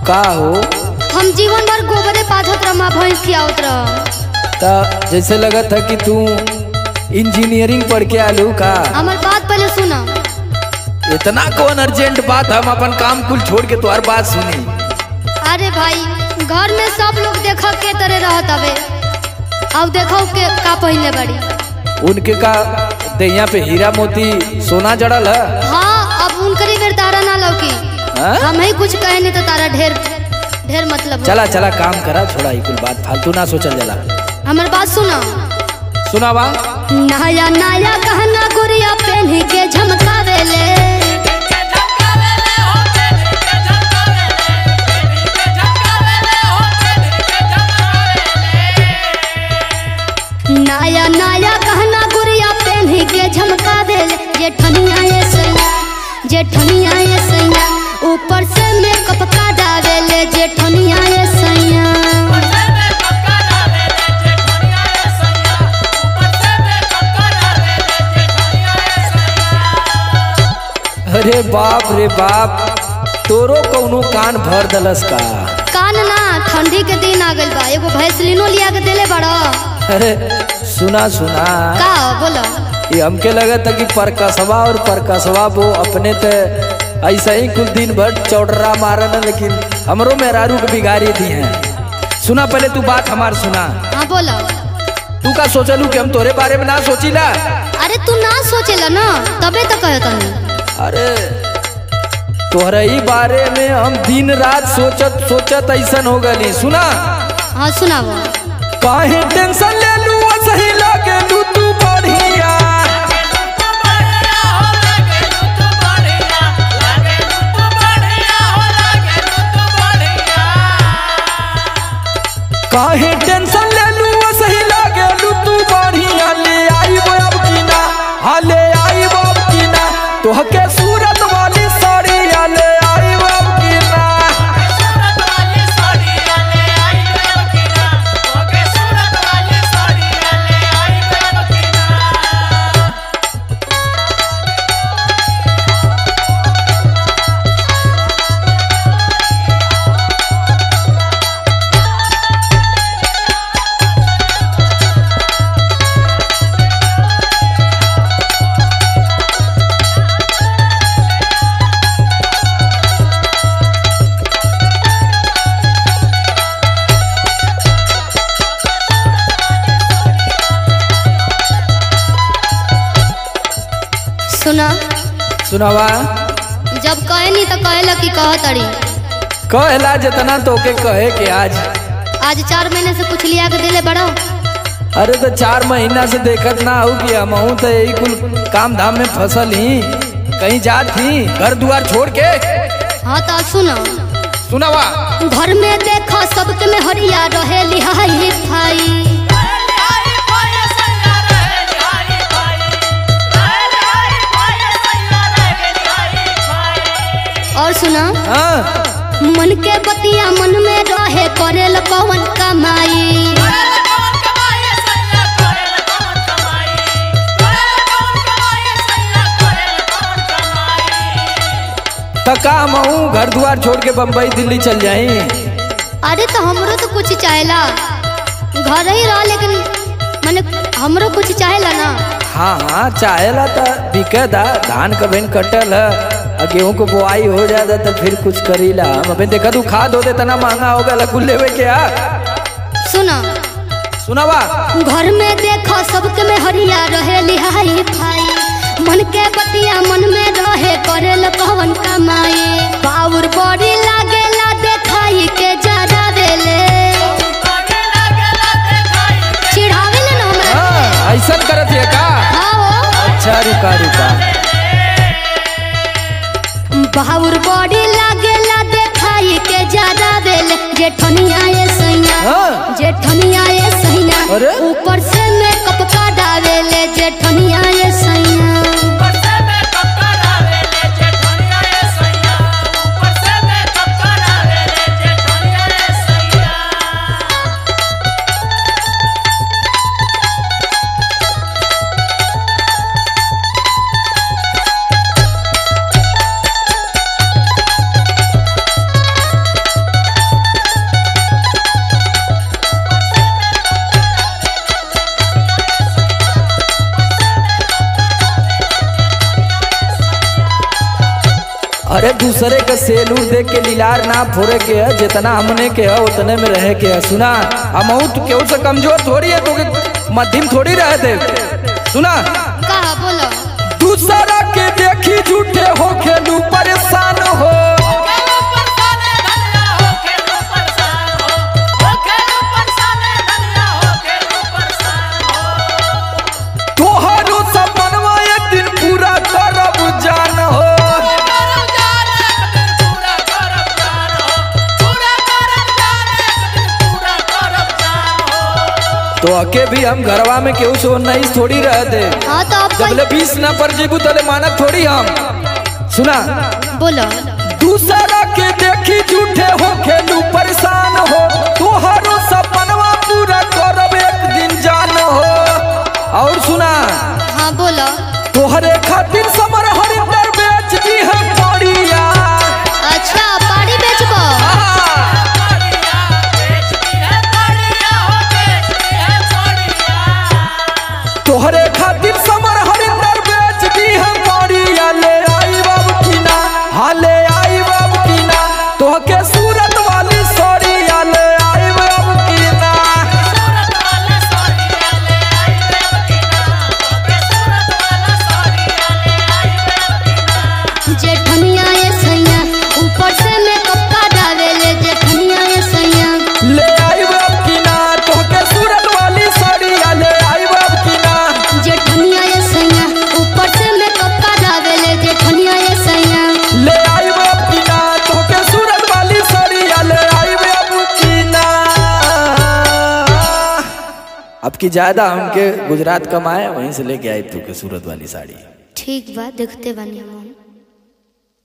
का हो? हम जीवन भर गोबरे पाथत रहा भैंस खियावत रहा। जैसे लगत है कि तू इंजीनियरिंग पढ़ के आलू का। हमार बात पहले सुना। इतना कौन अर्जेंट बात, हम अपन काम कुल छोड़ के तुम्हार बात सुनी। अरे भाई घर में सब लोग देखा के तरह रहत हवे, अब देखो के का पहले बड़ी उनके का दहिया पे हीरा मोती सोना जड़ल है। हाँ अब उनकरी बेर तारा ना लौकी। हम ही कुछ कहे नहीं तो तारा ढेर ढेर मतलब। चला चला काम करा, छोड़ा ही कुल बात फालतू ना सोचल जला। हमार बात सुना। सुनावा। नया नया गहना गुड़िया पहन के झमकावेले, नया नया गहना गुड़िया पहन के झमकावेले। जेठनिया ये सैया, जेठनिया ये सैया, ऊपर से मेकअप का डावेले। जेठनिया ये सैया, अरे बाप रे बाप, तोरो कौनो कान भर दलस का? कान ना, ठंडी के दिन आ गइल बा, एगो भैंसलिनो लिया के देले बड़ा। अरे सुना सुना का बोलो? ये हमके लगता कि परकसवा और परकसवा वो अपने ते ऐसा ही कुछ दिन भर चौड़रा मारन, लेकिन हमरो मेहरारू के बिगाड़ी दी हैं। सुना पहले तू बात हमार सुना। हाँ बोलो। तू का सोचलू कि हम तोरे बारे में ना सोचीला? अरे तू ना सोचेला ना तबे तो कहत हूँ। अरे तोहरे ही बारे में हम दिन रात सोचत सोचत ऐसन हो गली। सुना। हाँ सुनाओ। काहे टेंशन ले लू, सही लागे लू तू बढ़िया। काहे टेंशन ले लू, सही लागे लू तू बढ़िया। ले आई अब की ना, हाँ ले आई अब की ना, तोहके सूरत वाली साड़िया ले आई अब की ना। सुना। सुनावा। जब कहे नहीं तो कहेला कि कह तड़ी। कहला जितना तोके कहे के आज 4 महीने से कुछ लिया के दिले बड़ा। अरे तो 4 महीना से देखत ना हो कि हम तो यही कुल काम धाम में फसल ही, कहीं जात ही घर दुआर छोड़ के। हाँ तो सुनो। सुनावा। घर में देखो सबके में हरिया रहे लिहाई भाई। और सुना। हाँ। मन के बतिया मन में रहे, करेल कौन कमाई। तका महू घर द्वार छोड़ के बम्बई दिल्ली चल जाई। अरे तो हमरो तो कुछ चाहेला, घर ही रह, लेकिन मैंने हमरो कुछ चाहेला ना। हाँ हाँ चाहेला तो बिके दा, धान का बेन कटल है, गेहूं को बुआई हो जाता तो फिर कुछ करीला। हम अभी देखा तू खाद हो दे तना महंगा हो गया कुल लेवे क्या। सुना। सुनावा। घर में देखो सबके में हरिया रहे लिहाई भाई। मन के बतिया मन में रहे, करेल कौन कमाई। बाउर बड़ी लागेला देखाई के जरा देले, चिढ़ावेले ना हमरा। ऐसा करत है का? हाँ। अच्छा रुका रुका। बाउर बड़ी लागेला देखाई के जरा देले। जेठनिया ये सैया, जेठनिया ये सैया, ऊपर से मेकअप का डावेले। जेठनिया ये सैया, अरे दूसरे का सेलूर देख के लीलार ना फोड़े के है, जितना हमने के है उतने में रहे के है। सुना अमाउंट केहू से कमजोर थोड़ी है, तो मध्यम थोड़ी रहे थे। सुना कहा बोलो। दूसरा के देखी झूठे हो खेलू परेशान हो, तोहरो सपनवा एक दिन पूरा करब जान हो। तो अके भी हम घरवा में केहू से नहीं थोड़ी रहते। हाँ तो अब जबले 20 न पर जेबू तले मानक थोड़ी हम। सुना बोलो। दूसरा के देखी झूठे हो खेलू परेशान हो, तोहरो सपनवा पूरा करब एक दिन जान हो। और सुना हाँ बोलो। तोहरे खातिर समर हरिंदर बेच दी है पड़िया। अच्छा पाड़ी बेचबो। तोहरे खातिर समर हरिंदर बेच दी है पड़िया। ले आई बाब की ना, हाँ ले आई बाब की ना, तोहके सूरत वाली सड़िया ले आई बाब की ना। जेठनिया ये सैया ऊपर से मेकअप का डालेले। जेठनिया ये सैया ले आई बाब की ना, तोहके सूरत वाली सड़िया ले आई बाब की ना। जेठनिया ये सैया ऊपर से मेकअप का डालेले। जेठनिया ये सैया ले आई बाब की ना, तोहके सूरत वाली सड़िया ले आई बाब की ना। अब की ज्यादा हमके गुजरात कमाए वहीं से लेके आई तू के सूरत वाली साड़ी। ठीक बा देखते बानी हम।